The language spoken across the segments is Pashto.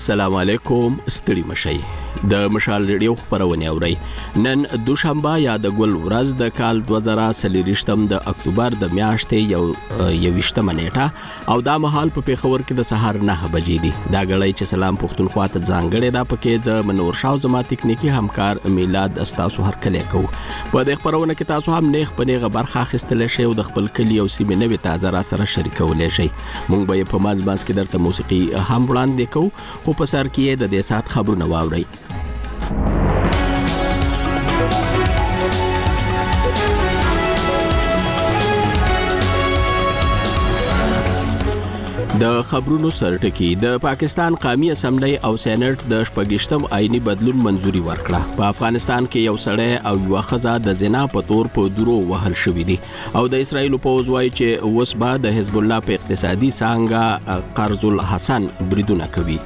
السلام علیکم ستړي مشي د مشال ریډیو خبرونه اوري نن دوشنبه یا د ګل ورځ د کال 2023 د اکتوبر د میاشتې یوشتمه نیټه او دا مهال په پیښور کې د سهار 9 بجې دي دا غړی چې سلام پښتونخوا ته ځانګړی دا پکې ز منور شاو زما تکنیکی همکار میلاد استاسو هر کله کو په د خبرونه کې تاسو هم نیغ پنیغه برخه اخیستل شي او د خپل کلی او سیمه نوې تازه را سره شریکولای شي مونږ به په ماز کې درته موسیقي هم وړاندې کوو خو په سر کې د دې سات خبرونه واوري د خبرونو سرټکی د پاکستان قومي اسمبلی او سېنات د شپږشتم آئینی بدلون منزوري ورکړه په افغانستان کې یو سړی او یو خزه د زنا په تور په درو وهل شوې دي او د اسرایل په وځوي چې وسبا د حزب الله په اقتصادي څنګه قرض الحسن بریدونه کوي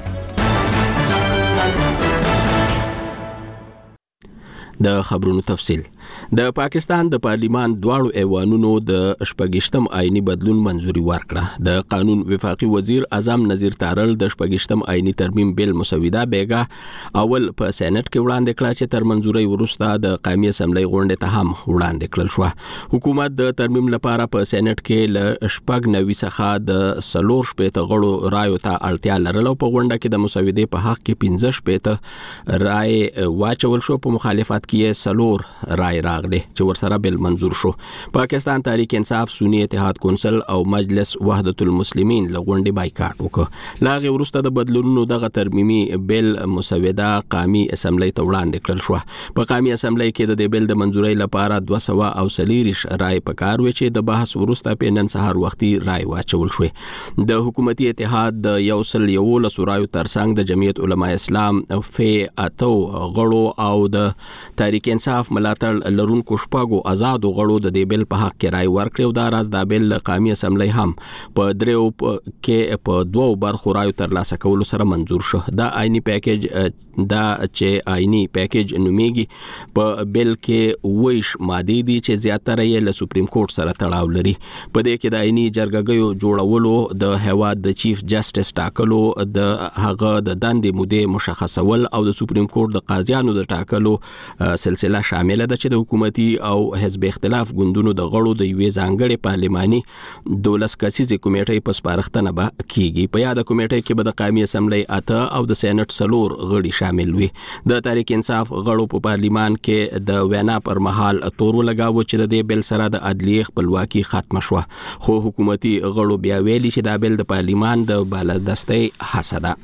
د خبرونو تفصیل د پاکستان د پارلیمان دواړو ایوانونو د شپږشتم آئینی بدلون منزوري ورکړه د قانون وفاقي وزیر اعظم نذیر تارل د شپږشتم آئینی ترمیم بیل مسوده بیګه اول په سېنات کې وړاندې کړه چې تر منزوري وروسته د قومي اسمبلی غونډې ته هم وړاندې کړل شو حکومت د ترمیم لپاره په سېنات کې ل شپږ نوي څخه د سلور شپېته غړو رایو ته اړتیا لرله په غونډه کې د مسودې په حق کې 15 شپېته رای واچول شو په مخالفت کې سلور رای راغله چې ورسره بل منظور شو پاکستان تحریک انصاف سنی اتحاد کونسل او مجلس وحدت المسلمین لغونډي بایکاټ وکړ لاغه ورسته د بدلونونو دغه ترمیمي بل مسوده قومي اسمبلی ته وړاندې کړل شو په قومي اسمبلی کې د بل د منځوري لپاره 240 رای پکار و چې د بحث ورسته په نن سهار وختي رای واچول شو د حکومتي اتحاد د یوسل یول سورایو ترڅنګ د جمعیت علماء اسلام فې اتو غړو او د تحریک انصاف ملاتړ لرونکو شپږو آزادو غړو د دې بل په حق کې رای ورکړو دا راز د بل قومي اسمبلی هم په دریو کې په دوو برخو رایو ترلاسه کولو سره منظور شو دا آئینی پیکیج دا چې آئینی پیکیج نومیږي په بل کې ویش ماده دي چې زیاتره یې له سپریم کورټ سره تړاو لري په دې کې د آئینی جرګګیو جوړولو د هواد د چیف جسټس ټاکلو د هغه د دندې مودې مشخصول او د سپریم کورټ د قاضیانو د ټاکلو سلسله شامل ده چې د حکومتي او حزب اختلاف ګوندونو د غړو د یوې ځانګړې پارلماني 12 کسیزې کمیټې په سپارښتنه به کیږي په یاد کمیټې کې به د قومي اسمبلی اته او د سېنات سلور غړي شامل وي د تحریک انصاف غړو په پارلیمان کې د وینا پر مهال تور لګاوه چې د دې بل سره د عدلیه خپلواکي ختم شوه خو حکومتي غړو بیا ویلي چې دا بل د پارلیمان د بالادستۍ حسده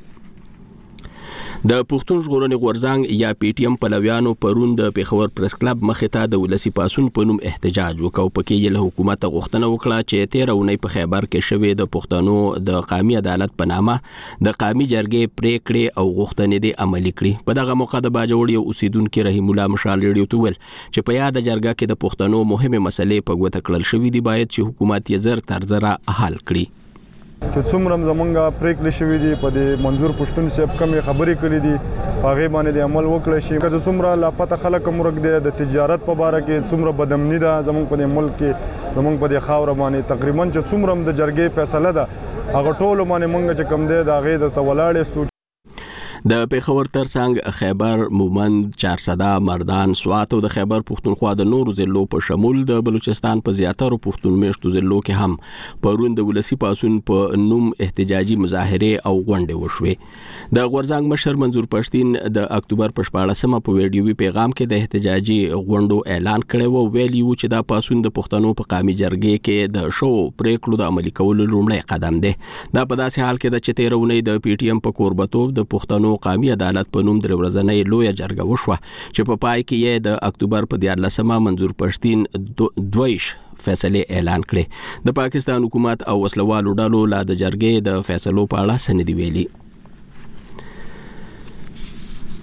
د پښتون ژغورنې غورځنګ یا پی ټی ایم پلویانو پرون د پیښور پریس کلب مخې ته د ولسی پاسون په نوم احتجاج وکاو پکې یې له حکومت غوښتنه وکړه چې 13 اونۍ په خیبر کې شوې د پښتنو د قومي عدالت په نامه د قومي جرګې پریکړې او غوښتنې دې عملي کړي په دغه موقع د باجوړي اوسیدونکو رحیم الله مشال ریډیو ته ویل چې په یاد جرګه کې د پښتنو مهمه مسلې په ګوته کړل شوې دي باید چې حکومت یې زر تر زره حل کړي چې څومره زمونږه پریکړې شوې دي په دې منظور پښتون صاحب کمې خبرې کړې دي هغې باندې د عمل وکړی شي که څومره لاپته خلک مرګ دی د تجارت په باره کې څومره بدامني ده زمونږ په دې ملک کې زمونږ په دې خاوره باندې تقریبا چې څومره د جرګې فیصله ده هغه ټولو باندې مونږ چې کم دی د هغې درته ولاړې د پیښور ترڅنګ خیبر مومند چارسده مردان سوات او د خیبر پښتونخوا د نورو ضلعو په شمول د بلوچستان په زیاترو پښتون میشتو ضلعو کې هم پرون د ولسی پاسون په نوم احتجاجي مظاهره او غونډې وشوې د غورځنګ مشر منظور پښتين د اکتوبر په 14مه په ویډیوي پیغام کې د احتجاجي غونډو اعلان کړی و ویلي و چې دا پاسون د پښتنو په قومي جرګې کې د شو پریکړو د عملي کولو لومړی قدم دی دا په داسې حال کې د 13 اونۍ د پی ټی ایم په کوربتوب د پښتنو قومي عدالت په نوم درې ورځنۍ لویه جرګه وشوه چې په پای کې یې د اکتوبر په 14مه منظور پښتين دویش فیصله اعلان کړې د پاکستان حکومت او وسلوالو ډلو لا د جرګې د فیصلو په اړه سندې ویلي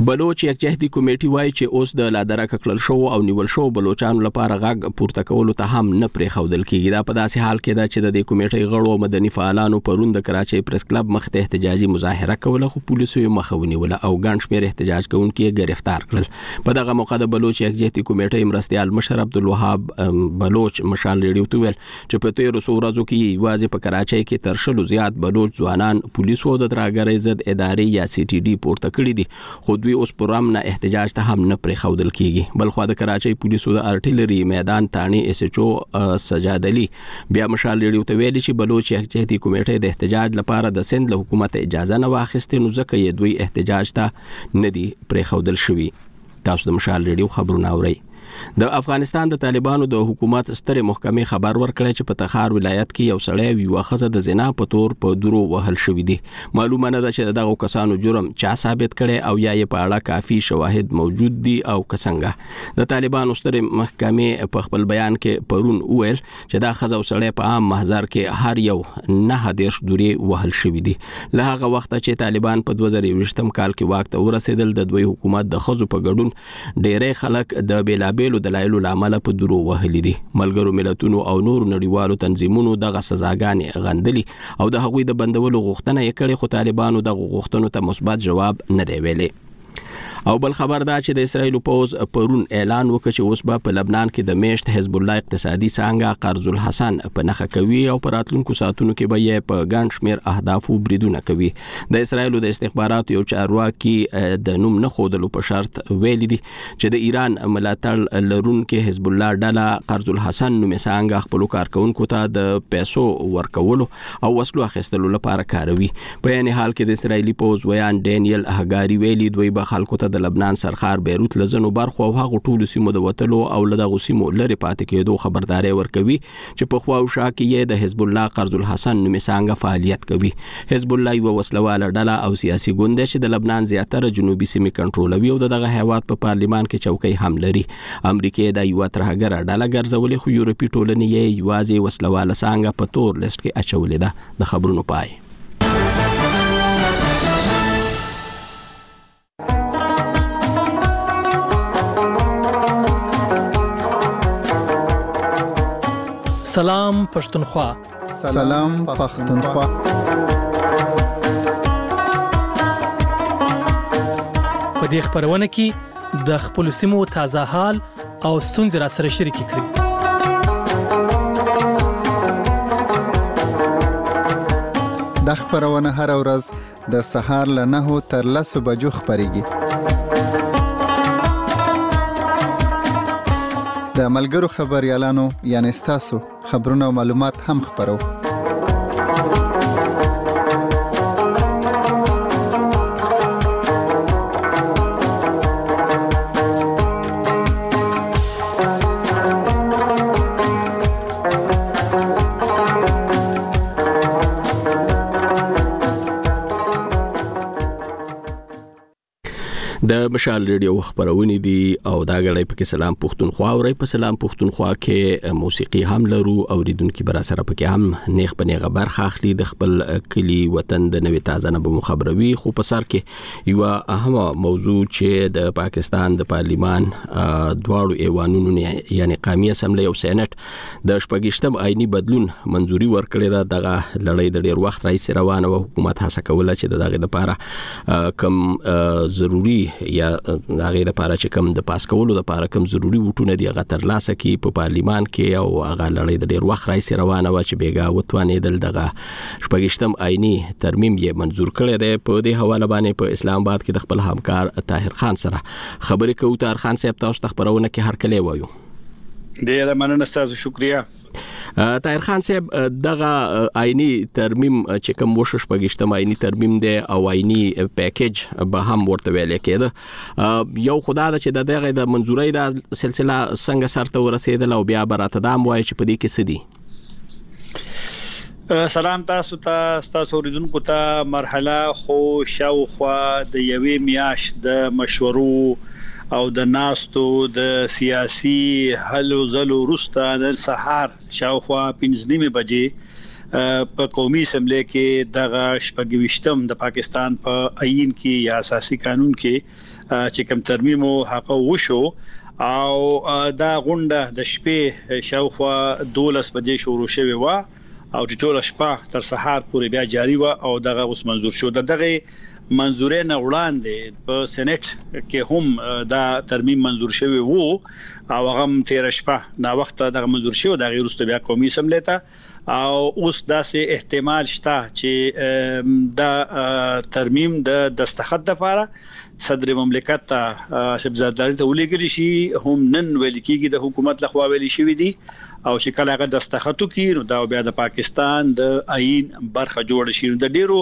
بلوچ یکجهتي کمیټې وایي چې اوس د لادرکه کړل شو او نیول شو بلوچانو لپاره غږ پورته کولو ته هم نه پرېښودل کیږي. دا په داسې حال کې ده چې د دې کمیټې غړو او مدني فعالانو پرون د کراچۍ پریس کلب مخ ته احتجاجي مظاهره کوله، خو پولیسو یې مخه ونیوله او ګڼ شمېر احتجاج کوونکي یې ګرفتار کړل. په دغه موقع د بلوچ یکجهتي کمیټې مرستیال مشر عبدالوهاب بلوچ مشال ریډیو ته ویل چې په تېرو څو ورځو کې یوازې په کراچۍ کې تر 100 زیات بلوچ ځوانان پولیسو د ترهګرۍ ضد ادارې یا سی ټي ډي پورته کړي دي، خو دوی اوس پر امن احتجاج ته هم نه پرېښودل کیږي. بلخوا د کراچۍ پولیسو د ارټیلري میدان تانی اس ایچ او سجاد علي بیا مشال ریډیو ته ویلي چې بلوچ یکجهتي کمیټې د احتجاج لپاره د سند له حکومت اجازه نه واخیستې، نو ځکه یې دوی احتجاج ته نه دي پرېښودل شوي. تاسو د مشال ریډیو خبرونه اورئ. د افغانستان د طالبانو د حکومت سترې محکمې خبر ورکړی چې په تخار ولایت کې یو سړی او یوه ښځه د زنا په تور په درو وهل شوي دي. معلومه نه ده چې دغه کسانو جرم چا ثابت کړي او یا یې په اړه کافي شواهد موجود دي او که څنګه. د طالبانو سترې محکمې په خپل بیان کې پرون وویل چې دا ښځه او سړی په عام محضر کې هر یو 9 درې وهل شوي دي. له هغه وخته چې طالبان په 2020 کال کې واک ته ورسېدل، د دوی حکومت د ښځو په ګډون ډېری خلک د بېلابېلو دلایلو له امله په درو وهلي دي. ملګرو ملتونو او نورو نړیوالو تنظیمونو دغه سزاګانې غندلي او د هغوی د بندولو غوښتنه یې کړې، خو طالبانو دغه غوښتنو ته مثبت جواب نه دی ویلی. او بل خبر دا چې د اسرایل پوز پرون اعلان وکړ چې اوس به په لبنان کې د میشت حزب الله اقتصادي څانګه قرض الحسن په نخښه کوي او په راتلونکو ساعتونو کې به یې په ګڼ شمېر اهدافو بریدونه کوي. د اسرایل د استخباراتو یو چارواکي د نوم نه ښودلو په شرط ویلي دي چې د ایران ملاتړ لرونکي حزب الله ډله قرض الحسن نومې څانګه خپلو کارکوونکو ته د پیسو ورکولو او وسلو اخیستلو لپاره کاروي. په یعنې حال کې د اسرایلي پوز ویان ډینیل هګاري ویلي دوی به خلکو ته د لبنان سرخار بیروت لزنو برخو او هغه ټولو سیمو د وتلو او له دغو سیمو لرې پاتې کېدو خبرداری ورکوي چې په خوا او شا کې یې د حزب الله قرض الحسن نومې څانګه فعالیت کوي. حزب الله یوه وسلواله ډله او سیاسي ګوند دی چې د لبنان زیاتره جنوبي سیمې کنټرولوي او د دغه هیواد په پارلیمان کې چوکۍ هم لري. امریکا د یوه ترهګره ډله ګرځولې، خو یورپي ټولنې یې یوازې وسلواله څانګه په تور لیست کې اچولې ده. د خبرونو پای. سلام پښتونخوا. سلام پښتونخوا. په دې خبرونه کې د خپل سیمو تازه حال او ستونزې را سره شریک کړئ. د خبرونه هر ورځ د سهار له 9 تر 10 بجو خبريږي. د ملګرو خبريالانو یعنی تاسو خبرونه او معلومات هم خبرو. د مشال ریډیو خبرونه دي او دا غړي په سلام پښتونخوا اوري. په سلام پښتونخوا کې موسیقي هم لرو او ریدونکو بر سره پکې هم نیغ په نیغه برخه اخلي. د خپل کلی وطن د نوې تازه نه به خبروي، خو په سر کې یو اهمه موضوع چې د پاکستان د پارلیمان دواړو ایوانونو یعنی قومي اسمبلی او سېنات د شپږشتم آئینی بدلون منځوري ورکړې ده. دغه لړۍ د ډیر وخت راځي روانه او حکومت هڅه کوله چې دغه لپاره کم ضروری یا هغه لپاره چې کم د پاس کولو لپاره کم ضروری وټونه دی هغه تر لاسه کې په پارلیمان کې او هغه لړۍ د ډیر وخت راځي روانه و چې بیګا وتوانېدل دغه شپږشتم آئینی ترمیم یې منزور کړی دی. په دې حواله باندې په اسلام آباد کې د خپل همکار طاهر خان سره خبرې کوو. طاهر خان صاحب تاسو ته خبرونه کې هر کله وایو. ډیره مننه ستاسو، شکریا. طاهر خان صاحب دغه آئینی ترمیم چې کوم وشو شپږشتم آئینی ترمیم دی او آئینی پیکیج به هم ورته ویل کېده. یو خدای د چې دغه د منځورۍ د سلسله څنګه سرته ورسېدل او بیا براته دام وایي چې په دې کې څه دي. سلام تاسو ته، تاسو اوریدونکو ته. مرحله خو شاوخوا د یوې میاشت د مشورو او د ناستو د سیاسي حل او زلو وروسته د سهار شاوخوا 5:30 بجې په قومي اسمبلی کې دغه شپږويشتم د پاکستان په آئین کې یا اساسي قانون کې چې کوم ترمیم او حق وشو او دا غونډه د شپې شاوخوا 12 بجې شروع شوه وا او د ټول شپه تر سهار پورې بیا جاری و او دغه اوس منزور شو دغه منزورې نه وړاندې په سېنات کې هم دا ترمیم منزور شوی وو او هغه تیر شپه نا وخت دغه منزور شو د غیر بیا قومي اسمبلی ته او اوس داسې احتمال شته چې دا ترمیم د دستخط لپاره صدر مملکت ته شبزادلاري ته ولېږل شي هم نن ویل کېږي د حکومت لخوا ویل شوی دی او چې کله هغه دستخط وکړي نو دا بیا د پاکستان د آئین برخه جوړ شي د ډیرو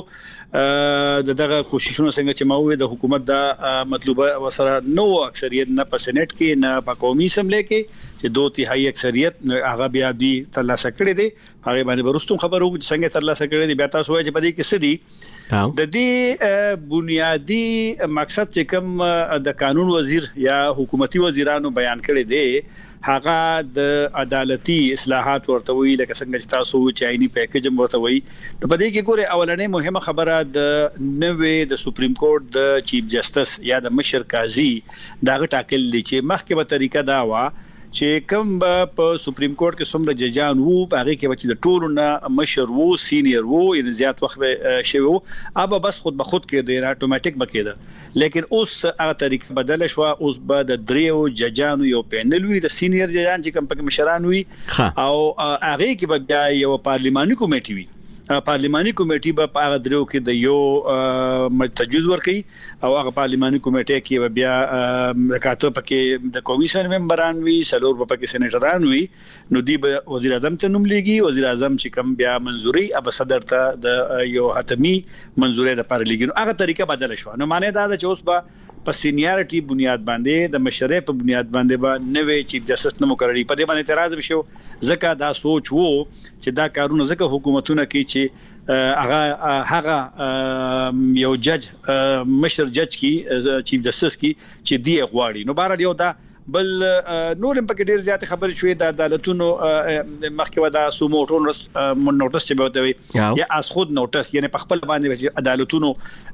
دغه کوششونو څنګه چې ما وې د حکومت د مطلوبه وسره نو اکثریت نه په سېنات کې نه په قومي اسمبلی کې چې 2/3 اکثریت هغه بیا دی ترلاسه کړی دی هغه باندې ورستون خبرو چې څنګه ترلاسه کړی دی بیا تاسو وایي چې په دې کې څه دي د دې بنیادی مقصد چې کوم د قانون وزیر یا حکومتي وزیرانو بیان کړی دی هغه د عدالتي اصلاحات ورته وی لکه څنګه چې تاسو چې آئینی پیکیج ورته وی نو په دې کې ګوره اولنې مهمه خبره د نوې د سپریم کورټ د چیف جسټس یا د مشر قاضي داغه ټاکل دي چې مخکې به طریقه دا وا چې کوم په سپریم کورټ کې څومره ججان وو هغه کې چې د ټولو نه مشر وو سینیئر وو یعنی زیات وخت شوی وو ابا بس خود به خود کې دی اتوماتیک بکیده لیکن اوس هغه طریقه بدل شو اوس به د دریو ججانو یو پینل وی د سینیئر ججان چې کوم پکې مشران وی او هغه کې به بیا یو پارلیماني کمیټي وی پارلیماني کمیټي به هغه درو کې د یو تجویز ورکړي او هغه پارلیماني کمیټه کې بیا رکاتو پکې د کمیشن ممبران وي سلور په پکې سېنیټران وي نو دی به وزیر اعظم ته نوم لګي وزیر اعظم چې کوم بیا منزوري اب صدر ته د یو حتمی منزوري د پر لګي نو هغه طریقه بدل شو نو معنی دا چې اوس به په سینیارټي بنیاد باندې د مشرۍ په بنیاد باندې به نوې چیف جسټس نو مقرري په دې باندې اعتراض وشو ځکه دا سوچ وو چې دا کارونه ځکه حکومتونه کوي چې هغه یو جج مشر جج کی چیف جسټس کی چې دی غواړي نو بهر یو دا بل نورم پکې ډیر زیات خبرې شوې د عدالتونو مخکې ودا سوموټون نوټس چې به وي یا اس خود نوټس یعنی په خپل باندې عدالتونو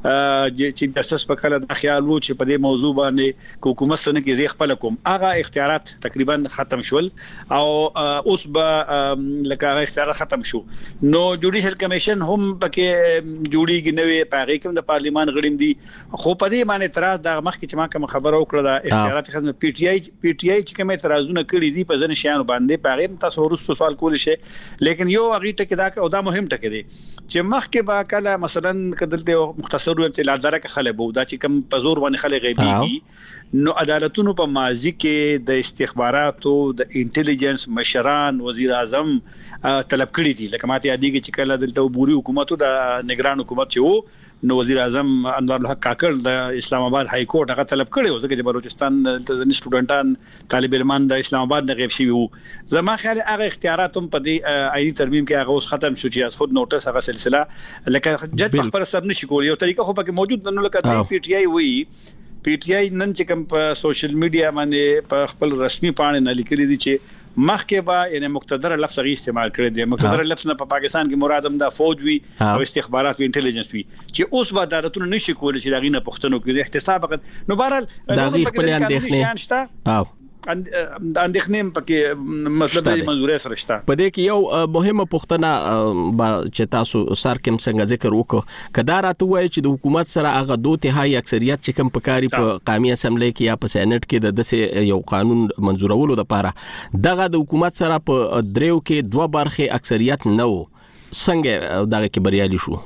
چې جسټس په کله د خیال وو چې په دې موضوع باندې حکومت سره کې زی خپل کوم هغه اختیارات تقریبا ختم شول او اوس به لکه هغه اختیارات ختم شو نو جوډیشل کمیشن هم پکې جوړیږي نوې پاغې کوم د پارلیمان غړیم دي خو په دې باندې اعتراض د مخکې چې ما کوم خبره وکړه د اختیارات ختم پی ټی آی چې کوم اعتراضونه کړی دي په ځنه شیانو باندې پاغه تاسو ورسره سوال کول شي لیکن یو هغه ټکی دا او دا مهم ټکی دی چې مخکې با کله مثلا کدلته مختصر ویل لا درکه خلک بو دا چې کوم په زور باندې خلک غیبي نو عدالتونو په ماضی کې د استخباراتو د انټيليجنس مشران وزیر اعظم طلب کړی دي لکه ماته یادېږي چې کله دلته بوري حکومتو د نگران حکومت چې وو نو وزیر اعظم انوار الحق کاکړ د اسلام آباد های کورټ هغه طلب کړی و ځکه چې بلوچستان د سټوډنټان طالب علمان د اسلام آباد نه غیب شوی وو زما خیال هغه اختیارات هم په دې آئینی ترمیم کې هغه اوس ختم شو چې از خود نوټس هغه سلسله لکه جج په خبر سب نشي کول یو طریقه خو پکې موجود نه لکه پی ټی آی وی پی ټی آی نن چې کوم په سوشل میډیا باندې په خپل رسمي پاڼه نه لیکلي دي چې مخکې به یعنی مقتدر لفظ غي استعمال کړی دی مقتدر لفظ نه په پاکستان کې مراد هم د فوج وی او استخبارات او انټيليجنس وی چې اوس به عدالتونه نشي کولای چې دغه نه پښتنو کې احتساب نو بهرحال د خپل اندېښنې اندېښنې پکې مطلب د منزوري سره شته په دې کې یو مهمه پوښتنه چې تاسو سر کوم څنګه ذکر وکړو کدا راته وایي چې د حکومت سره هغه 2/3 اکثریت چې کوم پکاري په قومي اسمبلی کې یا په سېنات کې د دسه یو قانون منزورولو لپاره دغه د حکومت سره په دریو کې 2 برخه اکثریت نه و څنګه دغه کې بریالي شو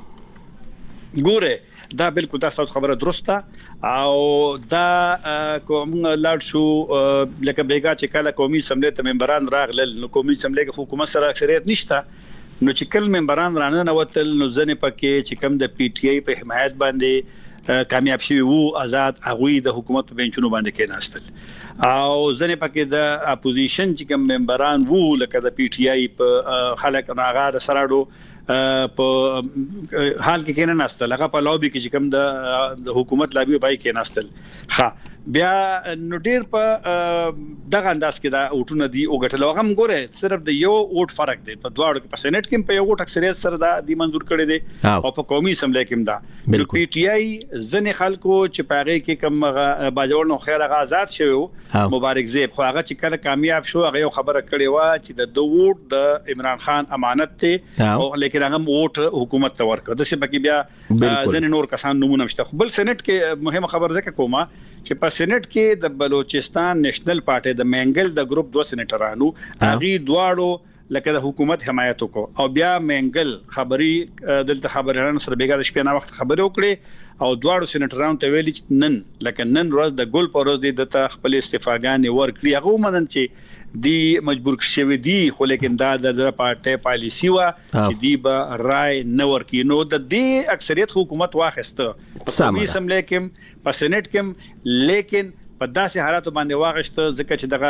ګوره دا بالکل تاسو خبره درسته او دا کوم لاړ شو لکه بیګا چې کله قومي اسمبلی ته ممبران راغلل نو قومي اسمبلی کې حکومت سره اکثریت نشته نو چې کله ممبران رانه وتل نو ځنه پکې چې کم د پی ټی آی په حمایت باندې کامیاب شوی وو آزاد اغوی د حکومت په بنچونو باندې کې ناستل او ځنه پکې د اپوزیشن چې کم ممبران وو لکه د پی ټی آی په خلک ناغار سراډو په حال کې نه ناستل هغه په لوبي کې چې کوم د حکومت لابي پای کې ناستل ها بیا نو ډیر په دغه انداز کې دا وټونه دی او غټل هغه ګوره صرف د یو ووټ فرق دی په دواړو کې په سېنات کې په یو ووټ اکثریت سره دا دی منزور کړي دي او په قومي اسمبلی کې دا پی ټی آی ځنې خلکو چې پاغه کې کوم باجوړ نو خیر هغه آزاد شوی مبارک زیب خو هغه چې کله کامیاب شو هغه یو خبره کړې و چې د دوه ووټ د عمران خان امانت ته او لیکن هغه ووټ حکومت ته ورکړ د څه بکی بیا ځنې نور کسان نمونه مشته بل سېنات کې مهمه خبر ځکه کومه چې په سېنات کې د بلوچستان نېشنل پارټي د منګل د ګروپ 2 سېنیټرانو هغه دواړو لکه د حکومت حمایت وکړو او بیا منګل خبري دلته خبرانو سره بیګا د شپې نه وخت خبرې وکړي او دواړو سېنیټرانو ته ویلي چې نن ورځ د ګل پروز د خپل استعفاګانې ورکړي هغه مدن چې دی مجبور شوی دی خو لیکن دا د پارټي پالیسی وا چې دی به رائے نه ورکړي نو د دې اکثریت حکومت واخسته په قومي اسمبلی کې په سېنات کې لیکن په داسې حالاتو باندې واغشته ځکه چې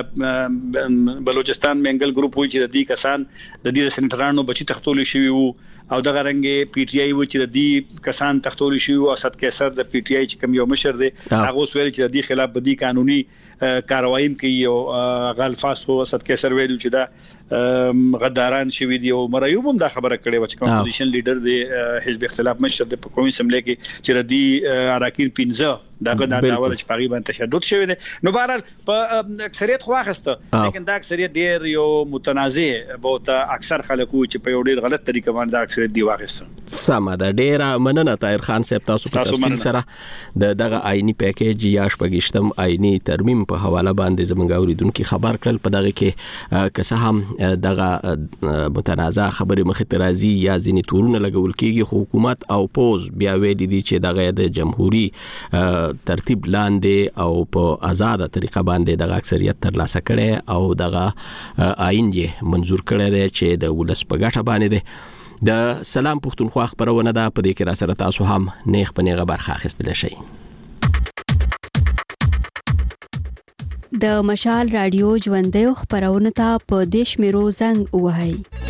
دغه بلوچستان منګل ګروپ وی چې د دې کسان د دې سېنیټرانو بچی تختول شوی وو او دغه رنګ پی ټی آی و چې د دې کسان تختول شوی او اسد کیسر د پی ټی آی چې کوم یو مشر دی هغه ویل چې د دې خلاف بدی قانوني کاروایم کوي او غلفاس او اسد کیسر ویل چې دا غداران شوی دی او مریوم هم دا خبره کړې و چې کوم اپوزیشن لیډر دی حزب اختلاف مشر د قومي اسمبلی کې چې د دې اراکین 15 دغه د داوود چې پاغي باندې تشدد شوی دی نو بهرحال په اکثریت خواخسته لیکن دا اکثریت ډیر یو متنازع بوته اکثر خلکو چې په یو ډیر غلط طریقه باندې دا اکثریت دی واخسته سم دا ډیر مننه طاهر خان صاحب تاسو په تفصیل سره دغه آئینی پیکیج یا شپږشتم آئینی ترمیم په حواله باندې زمونږ اوریدونکو خبر کړل په دغه کې که څه هم دغه متنازع خبره مخ ته راځي یا ځینې تورونه لګول کیږي حکومت او پوز بیا ویلي دي چې دغه د جمهوریت ترتیب لاندې او په آزاده طریقه باندې دغه اکثریت ترلاسه کړي او دغه آئین یې منزور کړی دی چې د ولس په ګټه باندې دی د سلام پښتونخوا خبرونه ده په دې کې را سره تاسو هم نیغ په نیغه برخه اخیستلی شئ د مشال رادیو ژوندۍ خبرونه ته په دیش میرو زنګ وهاي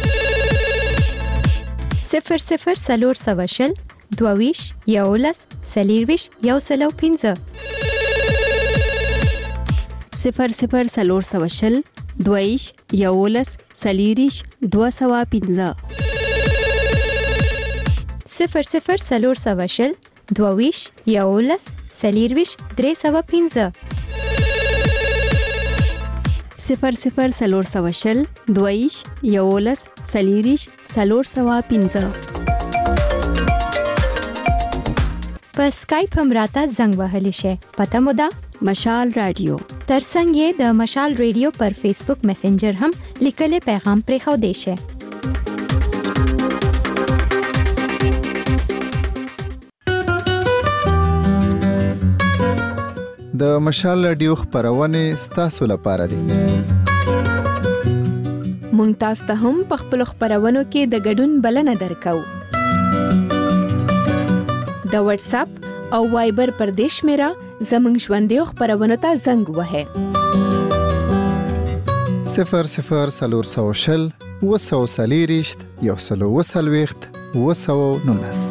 00 سلور سواشل دوویش یولس سلیرویش یوسلو 15 00 سلور سواشل دوویش یولس سلیریش 215 00 سلور سواشل دوویش یولس سلیرویش 315 00 سلور سواشل دویش یولس سلیریش سلور سوا 15 په سکایپ هم راته زنګ وهلی شي پته مو ده مشال رادیو ترڅنګ یې د مشال رادیو پر فیسبوک میسنجر هم لیکل پیغام پرې خو دی شي د مشال رادیو خبرونه ستاسو لپاره دي مونږ تاسو ته هم په خپل خبرونو کې د ګډون بلنه درکو د واتس اپ او وایبر پر دیش میرا زمنګ ژوندۍ خبرونه ته زنګ وهه 00 سلور سوشل وسو سلیریشت یوسلو وسلويخت وسو نونس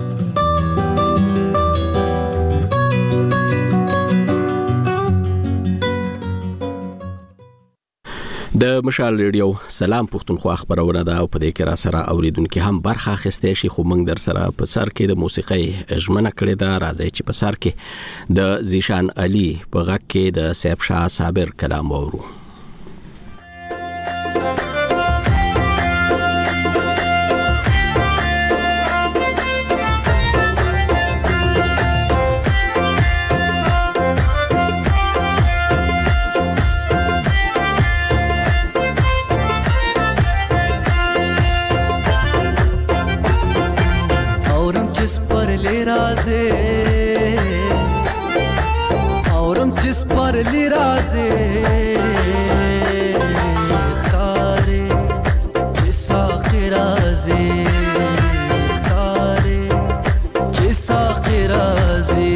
د مشال ریډیو سلام پښتونخوا خبرونه ده او په دې کې را سره اوریدونکو هم برخه اخیستې شي خو موږ در سره په سر کې د موسیقۍ ژمنه کړې ده راځي چې په سر کې د زیشان علي په غږ کې د سیف شاه صابر کلام وورو जिस पर लिराजे खारे जिस आखिराजे खारे जिस आखिराजे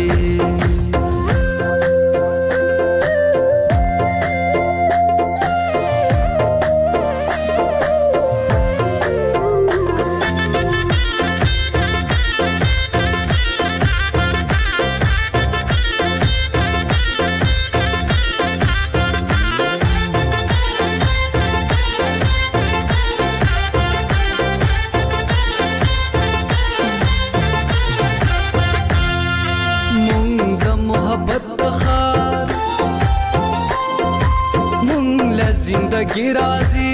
زندگی راځي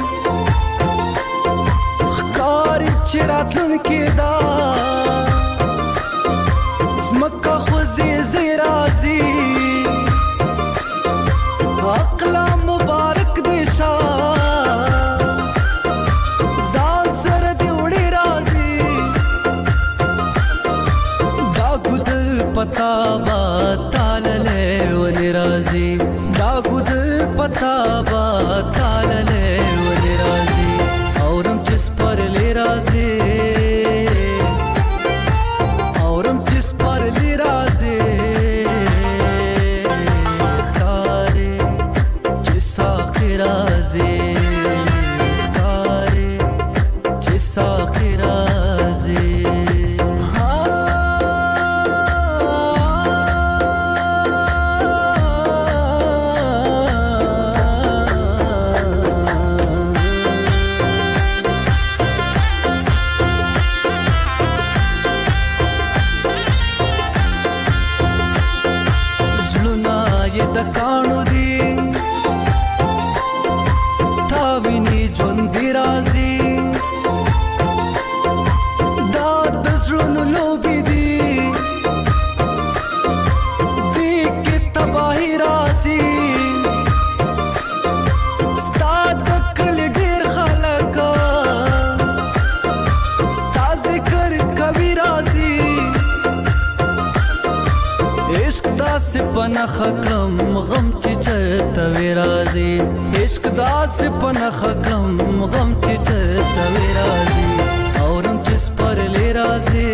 ښکاري چې راتلونکي دا زمکه خوځېږي راځي عقله مبارک دې شه ځان سره دې وړي راځي دا ګودر پتا با تاللې ولې راځي دا ګودر پتا با تاللې ولې راځي اورم چې سپرلې راځي اورم چې سپرلې راځي ښکاري چې ساقي راځي ښکاري چې ساقي راځي د کانو دی تاویني ژوندې راځي دا د زړونو لوبې دي دې کې تباهي راځي ستا د کلي ډېر خلک ستا ذکر کوي راځي عشق داسې پنخه کړم غم چې چرته وی راځي عشق داسې پنخه کړم غم چې چرته وی راځي اورم چې سپرلې راځي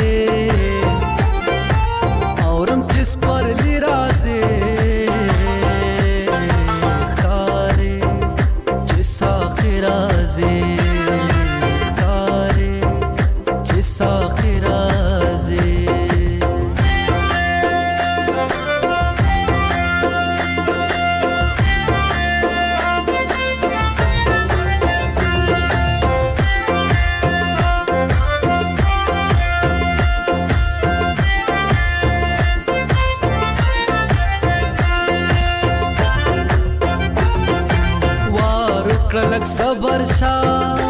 اورم چې سپرلې راځي ښکاري چې ساقي راځي ښکاري چې ساقي راځي لک صبر شا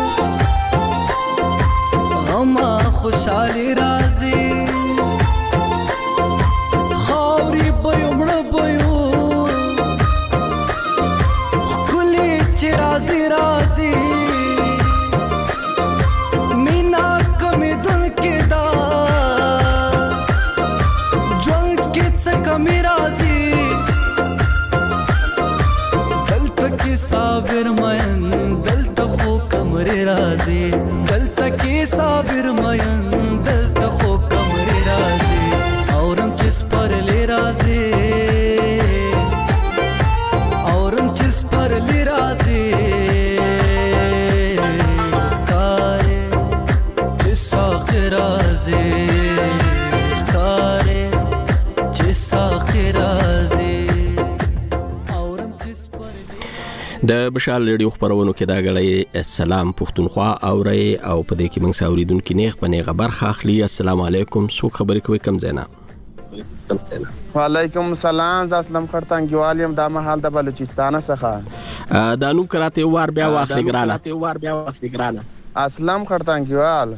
غما خوشحالی راځي خاوري بيو مړ بيو خولي چې راځي راځي مینا کمې دن کې دا ژوند کې څه کمې راځي صابر مین دلته خو کمرې راځي دلته کې صابر مین دلته خو کمرې راځي اورم چې سپرلې راځي اورم چې سپرلې راځي ښکاري چې ساقي راځي ښکاري چې ساقي راځي د بشار ریډیو خبرونو کې دا غړې السلام پښتونخوا اوري او په دې کې موږ ساوریدونکو نیغ په نیغه برخه اخلي. السلام علیکم، څوک خبرې کوي کم زینا؟ وعلیکم السلام، ز اسلام خړتنګوال يم د محل د بلوچستان څخه. دا نو کراته وار بیا واخلي ګرانه. اسلام خړتنګوال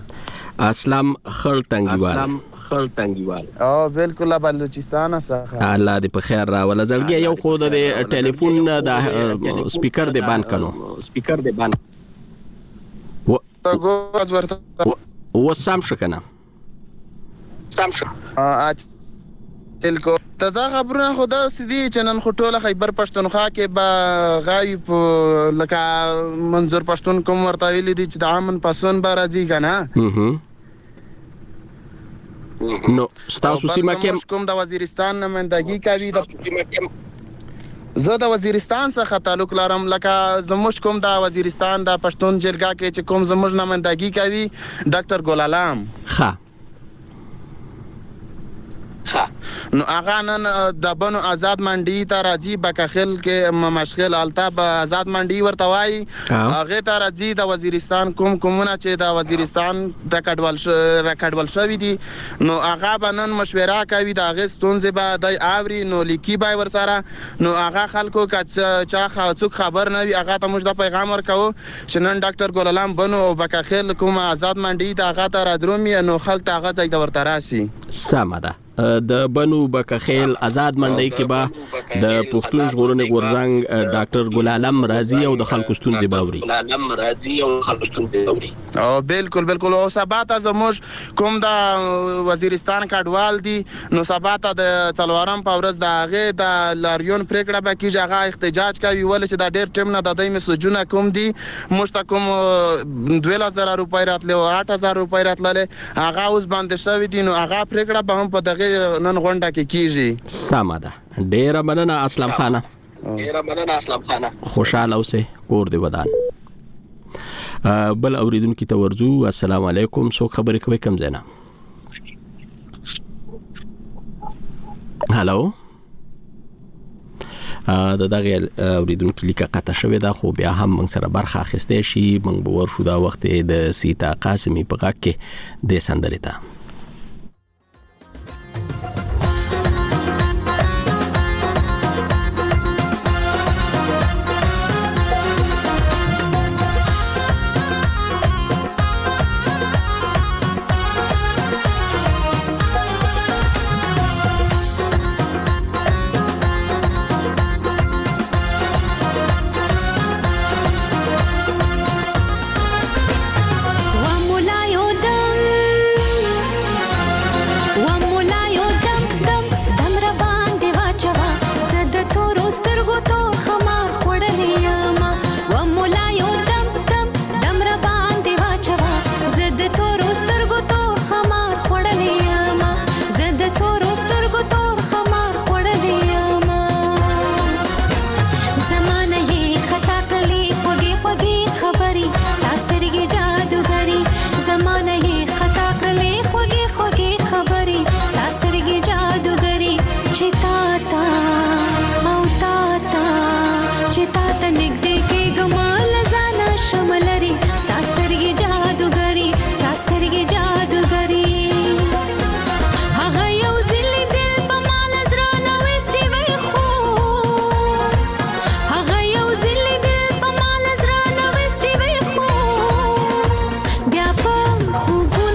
او بالکل بلوچستان څخه. الله دې په خیر را ول زړګي یو خو د ټلیفون د سپیکر دې بند کړو. تاګوز ورته وسام شکنه تلکو تازه خبرونه خدا سدي چنن خټوله خیبر پښتونخوا کې با غایب لکه منظور پښتون کوم ورته ویل دي چې د امن پسون به راځي کنه. نو ستاسو سیمه کې کوم د وزیرستان نمائندګي کوي زه د وزیرستان څخه تعلق لرم لکه زموږ کوم د وزیرستان د پښتون جرګه کې چې کوم زموږ نمائندګي کوي ډاکټر ګل علام. ښه نو هغه نن د بنو آزاد منډي ته راځي بکخل کې مشغل الطاب آزاد منډي ورته وایي هغه ته راځي د وزیرستان کومونه چې د وزیرستان د کډوال شوی دي نو هغه بنن مشوره کوي د هغه ستونزې به د اوري نو لیکي به ورسره نو هغه خلکو چا څوک خبر نه وي هغه ته موږ د پیغام ورکو چې نن ډاکټر ګل علام بنو او بکخل کوم آزاد منډي ته هغه ته رادرومي نو خلک هغه ځای د ورته راشي سمه ده د بنو بکخیل آزاد منډي کې به د پښتون ژغورنې غورځنګ ډاکټر ګل علام راضي او د خلکو ستونزې باوري او بالکل او سبا ته زموږ کوم د وزیرستان کډوال دي نو سبا ته د څلورم په ورځ د هغه د لاریون پریکړه به کیږي هغه احتجاج کوي ول چې د ډېر ټیم نه د دای مسجونه کوم دي مشتکم 2000 روپۍ راتله او 8000 روپۍ راتله هغه اوس باندې شوی دي نو هغه پریکړه به هم په دغه نن غونډه کې کیږي سمه ده ډېر مننه اسلام خانه خوشاله اوسه کور دی ودان بل اوریدونکو ته ورځو السلام علیکم سو خبرې کوي کم زینا هالو د دغه اوریدونکو لیکه قطع شوې ده خو بیا هم موږ سره برخه اخیستې شي موږ به ورشو دا وخت د سیتا قاسمی په غږ کې د سندرې ته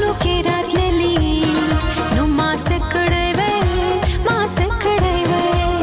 ما سکړې وې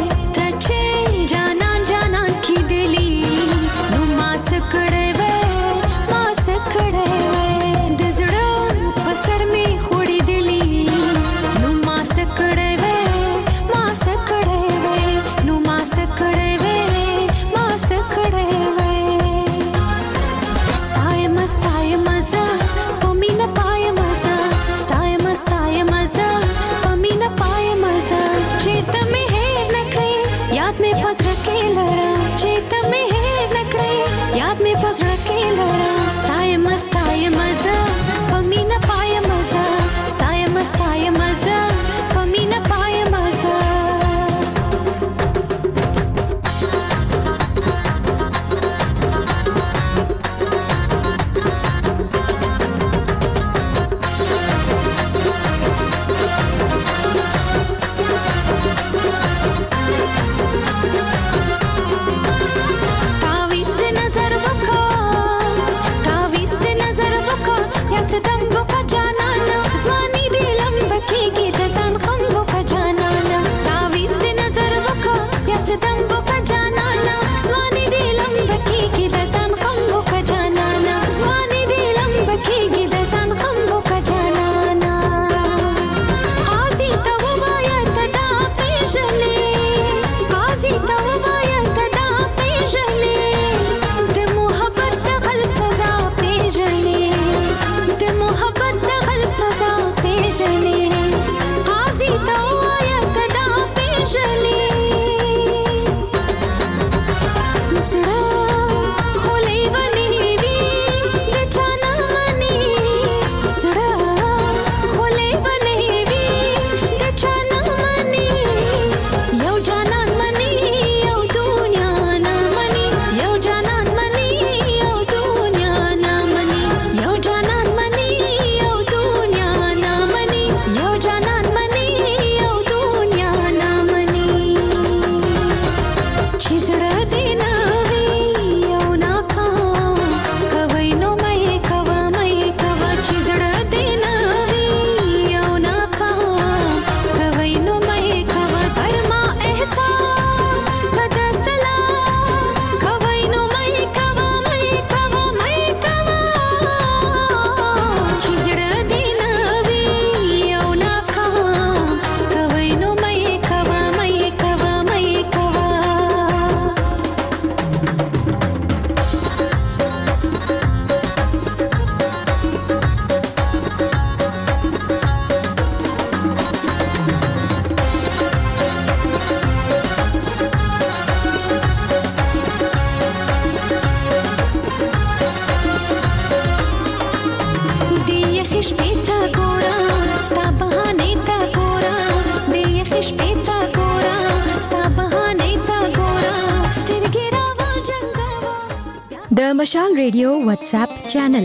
مشال ریډیو واتس اپ چینل.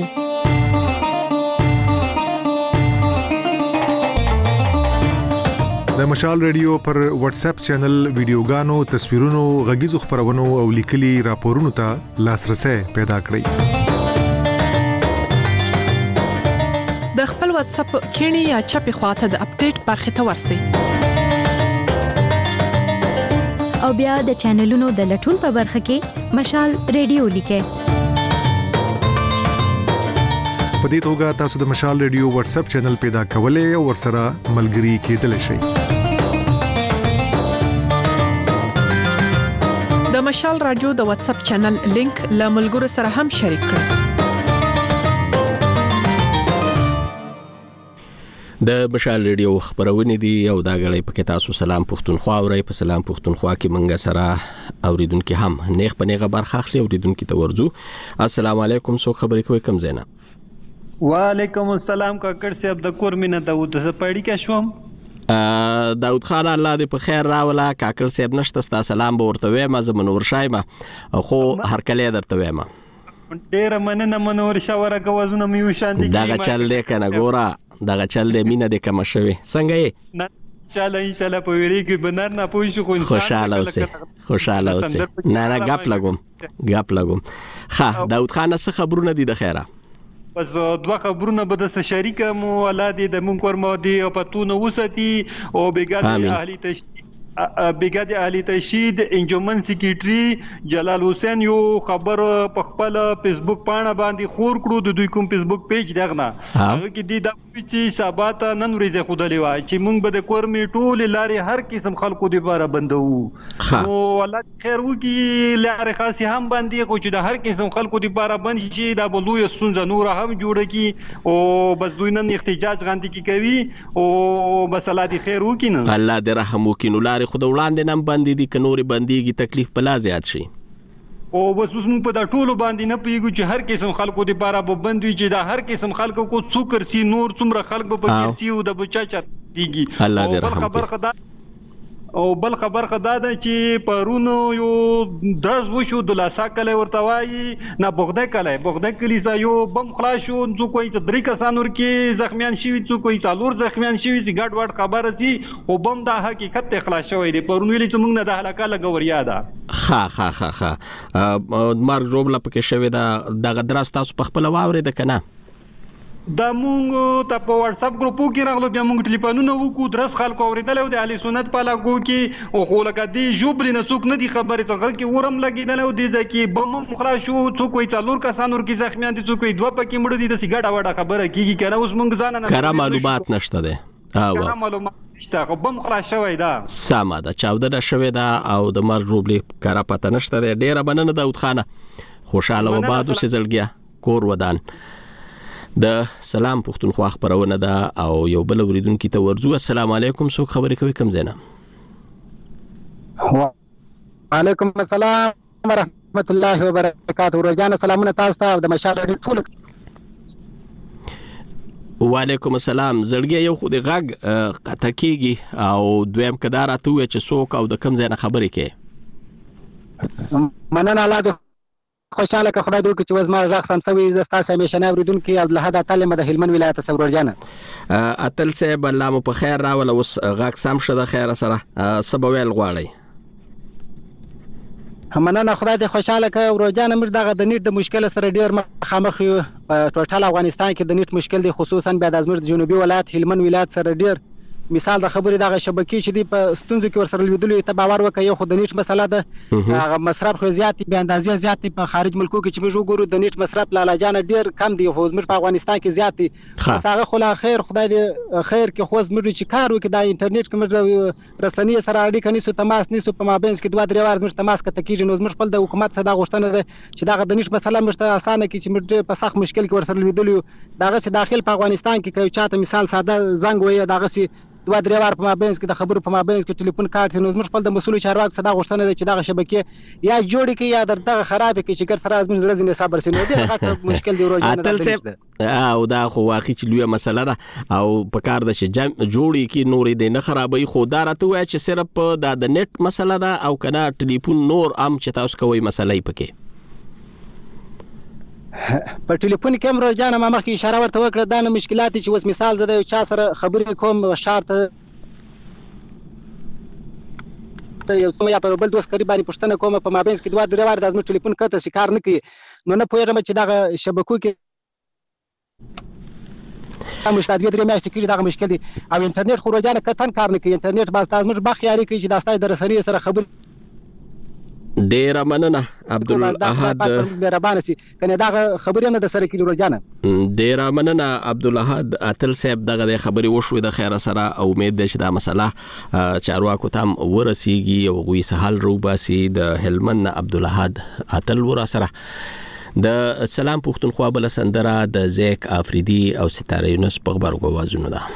د مشال ریډیو پر واتس اپ چینل ویډیوګانو، تصویرونو، غږیزو خبرونو او لیکلي راپورونو ته لاسرسي پیدا کړئ. د خپل واتس اپ کینی یا چپی خواته د اپډیټ برخه ته ورسی او بیا د چینلونو د لټون په برخه کې مشال ریډیو لیکه. په دې توګه تاسو د مشال ریډیو واتس اپ چینل پیدا کولای او ورسره ملګري کېدلی شئ. د مشال رادیو د واتس اپ چینل لینک له ملګرو سره هم شریک کړئ. د مشال ریډیو خبرونه دي او دا غړي په تاسو سلام پښتونخوا اوري. په سلام پښتونخوا کې منګه سره اوریدونکو هم نیغ په نیغه برخه اخلي. اوریدونکو ته ورځو السلام علیکم. سو خبرې کوي کم زینا. وعلیکم السلام کاکړ صاحب د کور مینه داوود زه پړی کې شوم. داود خان الله دې په خیر راولا. کاکړ صاحب نشته ستا سلام به ورته وایم. زه منور شایم خو هر کله درته وایم. ډیر مننه منور شاوره کوزونه میو شان دي. دا چل دې کنه ګوره دا چل دې مینه دې کم شوي څنګه یې ان شاء الله په ویری کې بنر نه پوي شو خو خوشاله اوسه نه غپ لګوم ها داود خان څه خبرونه دي د خیره؟ بس دوه خبرونه به د شریکه مو ولادي د مونږ ور مودي او پتون وساتي او بیګاد اهلی تشهید انجمن سیکریټری جلال حسین یو خبر په خپل فیسبوک پاڼه باندې خور کړو. د دوی کوم فیسبوک پیج دغنه هغه کې د چې سبات نن ورځ خودلې وای چې مونږ به د کورمي ټول لارې هر قسم خلکو د لپاره بندو او الله خیر وکي لارې خاصه هم باندې خو چې د هر قسم خلکو د لپاره بند شي دا بلوي سنځ نور هم جوړ کی او بس دوی نن احتجاج غاندې کی کوي او بس الله دې خیر وکي نه الله دې رحم وکي. نو لارې خود وړاندې نم باندې دي ک نورې باندېږي تکلیف بلا زیات شي او بس موږ په دا ټولو باندې نه پیګو چې هر قسم خلکو د لپاره به بندوي چې دا هر قسم خلکو کو څوکر سي نور څومره خلکو په کې سي او د بچا چتيږي. الله دې رحم او بل خبر خدا ده چې پرونو یو درز وشو د لاسا کله ورته وایي نه بغداد کلی یو بم خلاص شو. څو کوئی درې کسان ورکی زخمیان شوی، څو کوئی څلور زخمیان شوی. ګډ وډ خبره سي او بم دا حقیقت ته خلاص شوی دی. پرونو ویل چې موږ نه د هلاکه لګوریا ده ها مارګ روبلا پکې شوی دا دغه درس تاسو په خپل واورې د کنه دا مونږ ته په واتس اپ ګروپ کې راغلو. بیا مونږ ټلیفونونه وکړو درس خلکو اوریدل او د اهل سنت په لاګو کې او خو لکه دی جوبل نه څوک نه دی خبرې څنګه کې ورم لګیدل او دی ځکه بم خلاص شو. څوک وي څلور کسان ورکی زخمیان دي، څوک وي دوه پکې مړ دي. د سیګاډه وړه خبره کیږي کنه اوس مونږ ځان نه کړه معلومات نشته ده. معلومات نشته خو بم خلاص شوی دا ساده دا چاوده شوی دا او د مر روبلی کارا پته نشته ده. ډیره مننه داود خان. خوشاله و باد اوسې زړګیا کور ودان. د سلام پښتونخوا خبرونه ده او یو بل اوریدونکو ته ورځو السلام علیکم. څوک خبرې کوي کم زینا؟ وعلیکم السلام ورحمت الله وبرکاته. ورجان سلامونه تاسو ته د مشال ټول. وعلیکم السلام. زړګي یو خو د غږ قطع کیږي او دویم کدار اته و چې څوک او د کم زینا خبرې کوي. مننه الله خوشاله که خدای دوی چې وزما ځخ سم سوي زستا سمیشنه اوریدونکو عبد الحد تعلیم د هلمند ولایت سرور جان اتل صاحب الله مو په خیر راول اوس غږ سم شته خیر سره سبویل غواړي. مننه خدای دې خوشاله که ورجان موږ دغه د نیټ د مشکل سره ډیر مخامخ یو. ټوټل افغانستان کې د نیټ مشکل دی خصوصا بیا د ازمر جنوبي ولایت هلمند ولایت سره ډیر مثال د خبرې دغه شبکې چې دی په ستونزو کې ورسره لیدلې ته باور وکړي. یو خو د نیټ مسله ده هغه مصرف خو زیات به اندازې زیات په خارج ملکو کې چې موږ وګورو د نیټ مصرف لاله جان ډیر کم دی خو موږ په افغانستان کې زیات دی. هغه خو لا خیر خدای دې خیر کې خو موږ چې کار وکړي د انټرنیټ کې موږ رسنۍ سره اړیکه نیسو تماس نیسو په مابینس کې 2-3 وار موږ تماس کته کیږي. نو موږ خپل د حکومت څخه دا غوښتنه ده چې دغه د نیټ مسله موږ ته اسانه کې چې موږ په سخت مشکل کې ورسره لیدلو دغه چې داخل په افغانستان کې کوي چاته مثال ساده زنګ وي دغه سي 2-3 وار په مابینس کې د خبرو په مابینس کې ټلیفون کارت نو موږ خپل د مسؤل چارواکو څخه دا غوښتنه ده چې دغه شبکې یا جوړ کړي یا دغه خراب کړي چې ګر سره زموږ ورځې صبر سينو دي هغه مشکل دی ورځ نه او دا خو واقعي چې لوی مسله ده او په کار د چې جوړي کې نورې دې نه خرابوي. خو دا راته وای چې صرف د نت مسله ده او کنه ټلیفون نور عام چې تاسو کوي مسله یې پکې په ټلیفون کې هم روزانه ما مخکې اشاره ورته وکړه دا نه مشکلات چې اوس مثال زه د یو چا سره خبرې کوم شار ته یو څه یا په بل دوست قریب باندې پوښتنه کوم په مابینځ کې 2-3 واره د زموږ ټلیفون کته سي کار نه کوي نو نه پوهېږم چې دغه شبکو کې مشکل 2-3 میاشتې کېږي دغه مشکل دی او انټرنیټ خو روزانه کتن کار نه کوي انټرنیټ باز تاسو موږ بخیاري کوي چې دا ستاسو د رسنۍ سره خبر ډیر مننه عبدالاحد مهربانه سي کنه دا خبرې نه د سره کیلو روزانه ډیر مننه عبدالاحد اتل صاحب دغه خبرې وشوې د خیر سره امید ده چې دا مسله چارواکو تام ورسیږي او غوي سهال روباسي د هلمند عبدالاحد اتل ور سره د سلام پښتونخوا بل سندره د زیک افریدي او ستاره یونس په خبرګو وازونه ده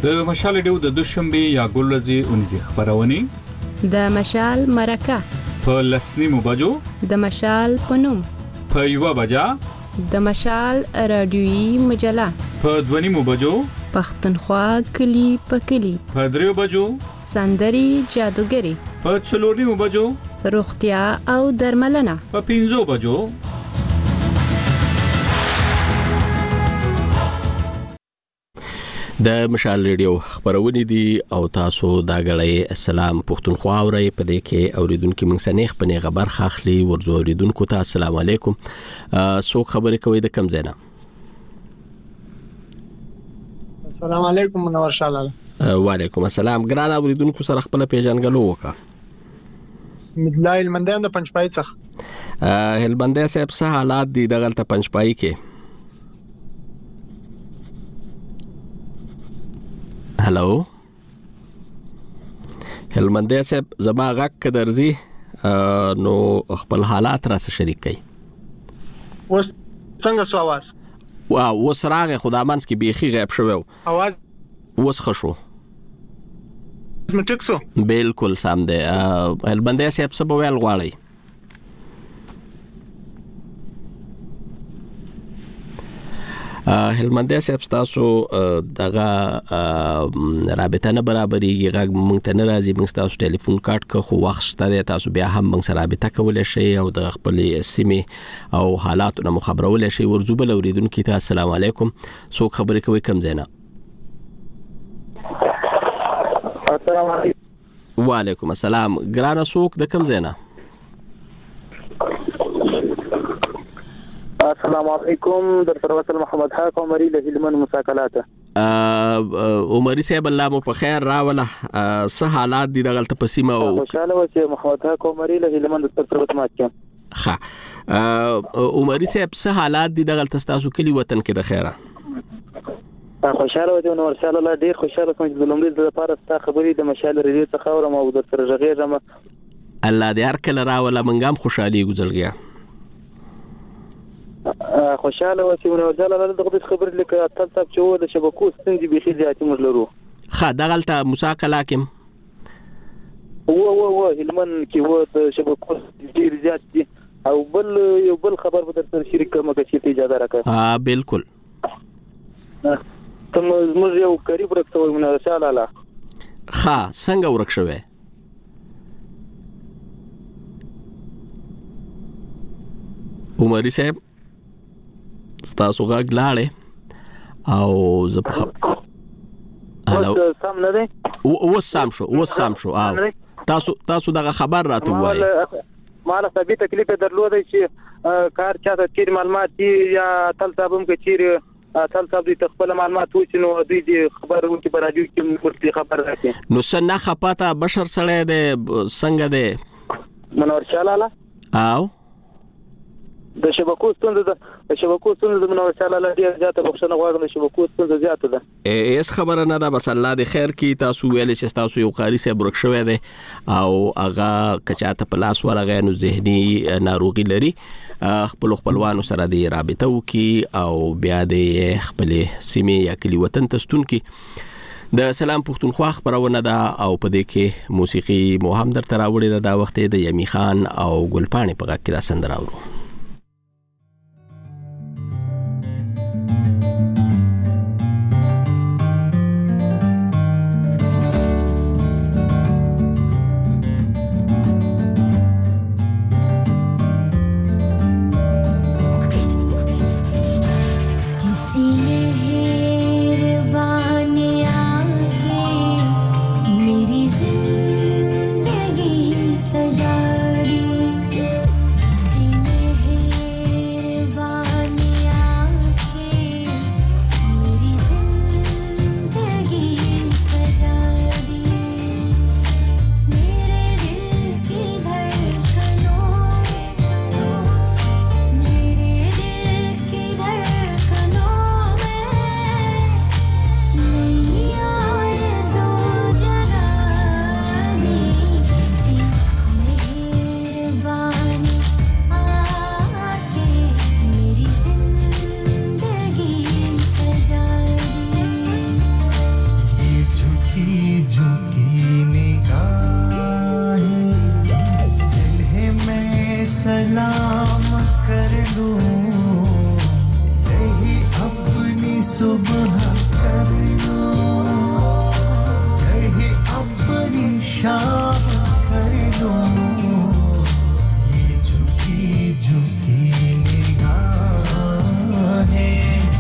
د مشال ډیو د دوشنبه یا ګلزي 19 خبرونه د مشال مرکه په لسنیمو بجو د مشال پنوم په یو بجا د مشال رادیویي مجله په دونیمو بجو پښتونخوا کلی په کلی په دریو بجو سندري جادوګری په څلورنیمو بجو روغتیا او درملنه په 5 بجو د مشال ریډیو خبرونه دي او تاسو دا غړی السلام پښتونخوا اوري په دې کې اوریدونکو موږ سنېخ په نه خبر خاخلي ورزو اوریدونکو ته السلام علیکم سو خبرې کوي د کم زینا السلام علیکم منور شالاله وعلیکم السلام ګران اوریدونکو سره خپل پیژنګلو وکړه مدلای المندان د پنځپای څخه هلبندې صاحب څه حالات دي دغلت پنځپای کې هلو هلمندې صاحب زما غږ کدرځي نو خپل حالات را سره شریک کړئ وس څنګه سو आवाज وس راغه خدامنس کې بيخي غیب شوو आवाज وس خشو زمټک سو بالکل سم ده هلمندې صاحب څه بویل غواړي هلمندې صاحب تاسو دغه رابطه نه برابرېږي غږ مونږ ته نه راځي مونږ تاسو ټلیفون کارت کو خو وخت شته تاسو بیا هم مونږ سره رابطه کولای شئ او د خپل سیمه او حالاتو نه خبرولای شئ ورزو بل اوریدونکو ته السلام علیکم سو خبرې کوي کم زینا السلام علیکم وعلیکم السلام ګرانه سوق د کم زینا السلام علیکم در سروسل محمد حق عمری له هلمند مساکلاته عمری صاحب الله مو په خیر راوله څه حالات دي دغلت په سیمه او خوشاله وشه محمد حق عمری له هلمند سروسل ماچم ها عمری صاحب څه حالات دي دغلت تاسو کلی وطن کې د خیره خوشاله وته نو ورساله الله ډیر خوشاله کوم چې د لومړي د لپاره ستا خبرې د مشال ریډیو څخه اورم او د سره غږیږم الله دې هر کله راوله منګم خوشالي گزرګیا خوشاله وسی ونه ورساله الله دغه خبرې لیکه تل تل چې و د شبکو ستنګي بيخي زیاتې موږ لرو خا دغلته مساقله کوم و هلمن کې و د شبکو ډیر زیات دي او بل یو بل خبر به در سره شریک کوم که چې اجازه راکړه بالکل تم موږ یو قریب ورکوي من رساله الله خا څنګه ورکښوي عمری صاحب تاسو غږ لاړې او زه په هلو سم نه دی وسام شو تاسو دغه خبر راته وایي مال ثابت تکلیف درلودای چې کار چاته چیر معلومات یا تل صاحبم کې چیر تل صاحب دې خپل معلومات وچنو دوی خبر ورته په رادیو کې ورته خبر راکې نو سنه خپاته بشر سره دې څنګه دې منور شالاله او د شبکو ستونزه د منور شالاله ډیر زیاته بخښنه غواړم د شبکو ستونزه زیاته ده ایس خبره نه ده بس الله دې خیر کی تاسو ویل چې تاسو یو قاری سه برک شوی دی او هغه کچاته په لاس ورغه نو ذهني ناروغي لري خپلوانو سره دی رابطه وکي او بیا دې خپل سیمه یا کلی وطن تستون کی د سلام پښتونخوا خبرونه ده او په دې کې موسیقي محمد تراوړي ده دا وخت د یمی خان او ګلپانی په غږ کې دا سندره اورو जिंदगी सजा दी किसी ने सुबह कर लो, कहीं अपनी शाम कर लो, ये झुकी झुकी निगाहें।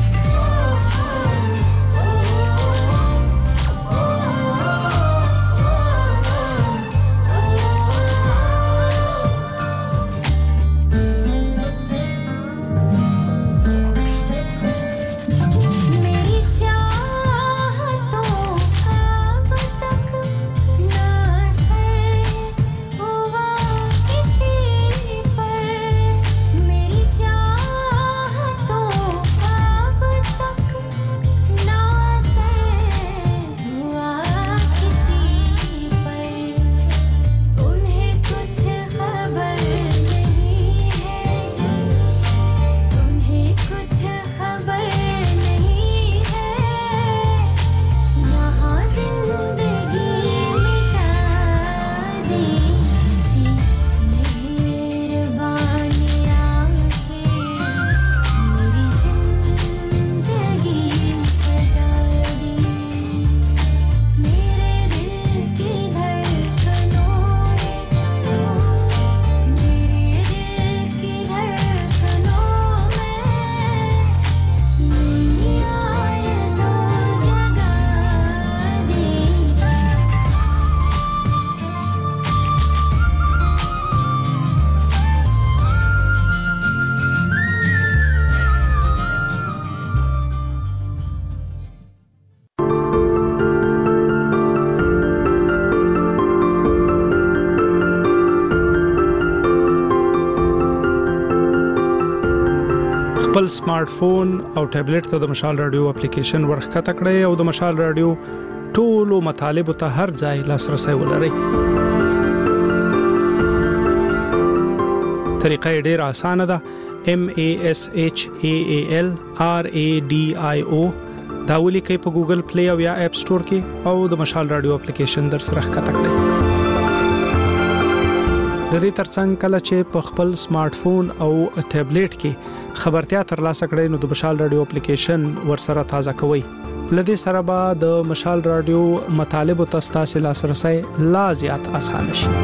خپل سمارټ فون او ټابلیټ ته د مشال رادیو اپلیکیشن ورخته کړئ او د مشال رادیو ټولو مطالبه ته هر ځای لاسرسي ولرئ. طریقه ډیره اسانه ده. MASHAALRADIO دا ولیکئ په ګوګل پلی او یا اپ سٹور کې او د مشال رادیو اپلیکیشن در سره ښکته کړئ. د دې ترڅنګ کله چې په خپل سمارټ فون او ټابلیټ کې خبرتیا ترلاسه کړئ نو د مشال رادیو اپلیکیشن ورسره تازه کوئ. لدې سره به د مشال رادیو مطالب او تاسو لاسرسي لا زیات اسانه شي.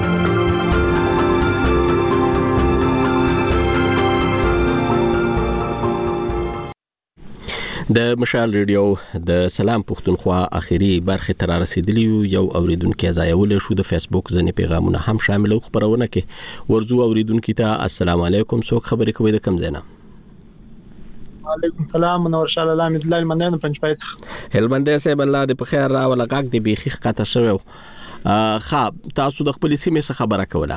د مشال رادیو د سلام پښتونخوا اخیری برخه تر رسیدلی یو اوریدونکو ځایول شو. د فیسبوک ځنې پیغامونه هم شامل او خبرونه کې ورزو اوریدونکو ته السلام علیکم څوک خبرې کوي د کم زینا. وعلیکم السلام منور شاه الله حمد الله مننه پنځپایڅ هلمند صاحب الله دې په خیر را ولغاک دې بيخي قطه شوی. خاب تاسو د خپل سیمې څخه خبره کوله.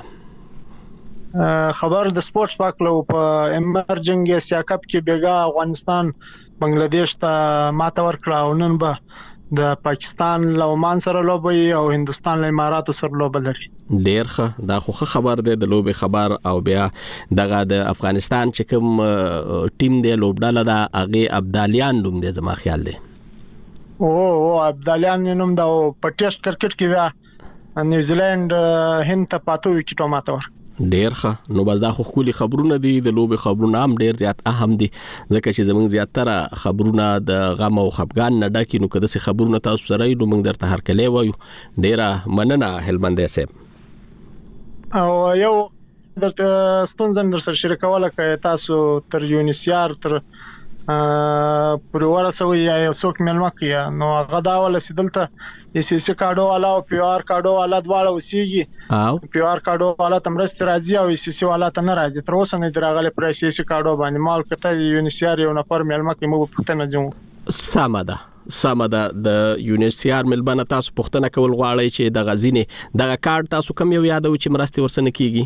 خبر د سپورتس پاکلو په امرجنګ ایشیا کپ کې بیګا افغانستان بنگلاديش ته ماته ورکړه او نن به د پاکستان له عمان سره لوبي او هندستان له اماراتو سره لوب لري. ډیر ښه دا خو خبر دی د لوبي خبر او بیا دغه د افغانستان چې کوم ټیم دی لوبډاله دا اغه ابدالیان نوم دی زما خیال دی. او ابدالیان نوم دا په ټیسټ کرکټ کې بیا نیوزیلند هند ته پاتو وکټو ماته ور ډیر ښه. نو بس دا خو خولي خبرونه دي د لوبي خبرونه هم ډیر زیات اهم دي ځکه چې زمونږ زیاتره خبرونه د غم او خفګان نه ډکه نو کده سي خبرونه تاسو سره نو موږ درته هر کله وایو. ډیره مننه هلمند صاحب. او یو د ستونزن در سره شریکواله کوي تاسو تر یونیسیار تر پرور سوي یا څوک ملما کیا نو غدا ولا سیدلته سی کارډو والا او پی آر کارډو والا دواړه وسیږي او پی آر کارډو والا تمرست راځي او سی والا ته نه راځي. تر اوسه نه دراغله پر سی کارډو باندې مال کته یونیسیار یو نفر ملما کې مو پښتنه جو سمده د یونیسیار ملبنه تاسو پښتنه کول غواړی چې د غزینه دغه کارت تاسو کم یو یادو چې مرستي ورسنه کیږي.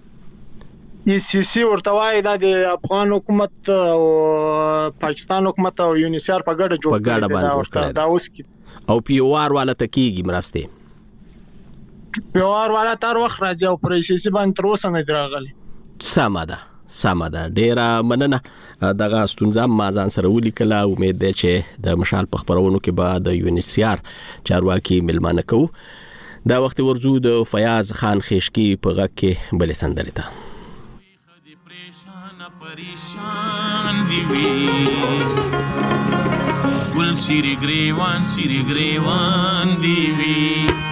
سی ورته وای د افغان حکومت او پاکستان حکومت او یونیسیار په ګډه جوړ کړی دا اوس کی او پی او آر والا تکیږي مرسته پی او آر والا تر وخت راځي او پر سی باندې تر اوسه نه دراغلی. سمده ډیره مننه. دغه ستونزه ما ځان سره ولیکله. امید ده چې د مشال په خبرونو کې به د یونیسیار چارواکي ملمانه کوو. دا وخت ورزو د فیاض خان خشکی په غږ کې بل سندره ده. پریشان دی وی سری ګریوان دی وی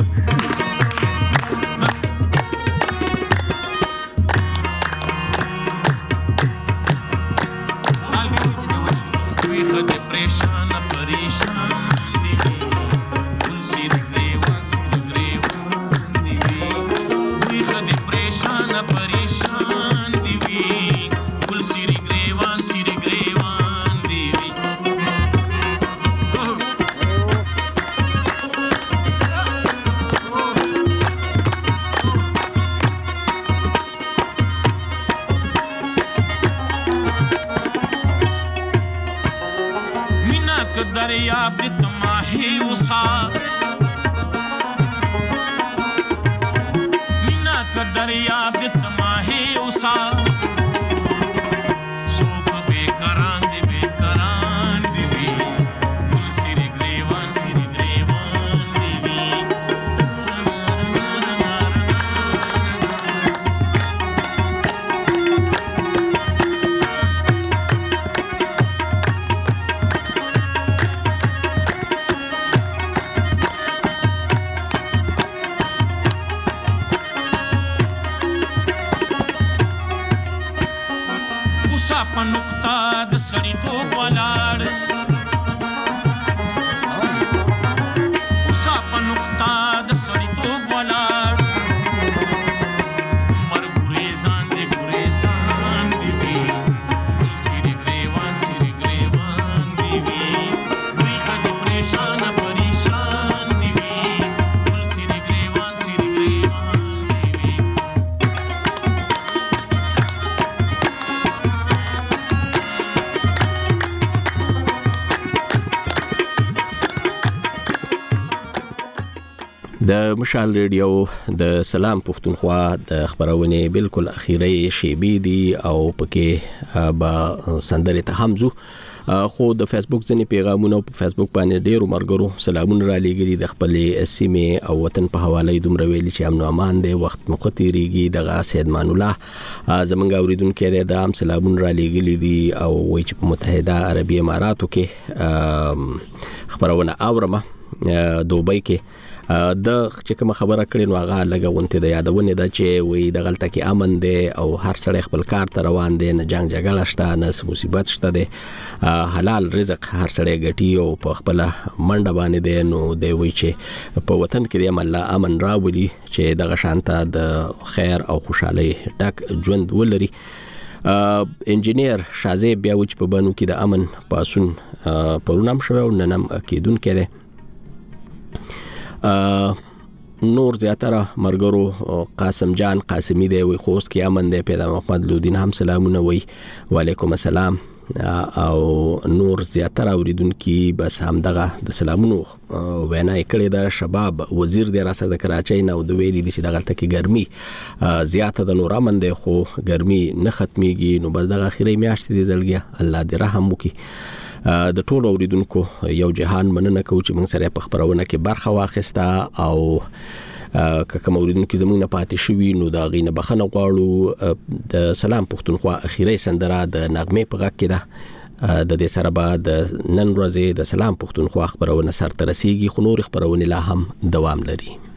د مشال ریډیو د سلام پښتونخوا د خبرونه بالکل اخیری شیبې دي او پکې با سندره ته همزو خو د فیسبوک ځنی پیغامونه په فیسبوک باندې ډیرو مرګرو سلامونه را لېږلي د خپل سیمه او وطن په حواله دومره ویلي چې امن او امان دی وخت مقتریږي د سید مان الله زمونږ اوریدونکو د عام سلامونه را لېږلي دي او وایي چې په متحده عربی اماراتو کې خبرونه اورمه دوبۍ کې د چې کوم خبره کړي نو هغه لګونته د یادونه ده چې وې د غلطه کې امن دی او هر سړی خپل کار ته روان دی نه جنگ جګړه شته نه مصیبت شته دی حلال رزق هر سړی ګټي او په خپل منډه باندې دی نو دی وې چې په وطن کې د الله امن راولي چې د غشانته د خیر او خوشحالي ډک ژوند ولري انجینیر شازی بیا و چې په بانو کې د امن پاسون پرونم شوی او ننم کېدون کړي نور زیاتره مرګرو قاسم جان قاسمی دی وی خوست کې امن دی پیدا محمد لودین هم سلامونه وی وعلیکم السلام او نور زیاتره اوریدونکو بس همدغه د سلامونو وینا کړي د شباب وزیر دی راسره د کراچۍ نو د ویلي دي چې دغه تکي ګرمي زیاته د نور امن دی خو ګرمي نه ختميږي نو بس دغه اخیری میاشت دی زړګیا الله دې رحم وکړي د ټولو اوریدونکو یو جهان مننه کوم چې موږ سره په خبرونه کې برخه واخیسته او کوم اوریدونکو زموږ نه پاتې شوی نو دا غینه بخنه غواړو د سلام پښتونخوا اخیری سندره د نغمه په غږ کې ده د دې سره بعد نن ورځې د سلام پښتونخوا خبرونه سره ترسيږي خو نور خبرونه لا هم دوام لري